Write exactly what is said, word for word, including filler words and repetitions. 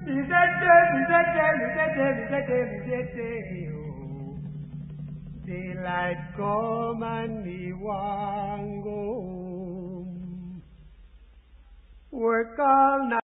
Daylight come and me want go home. Work all night.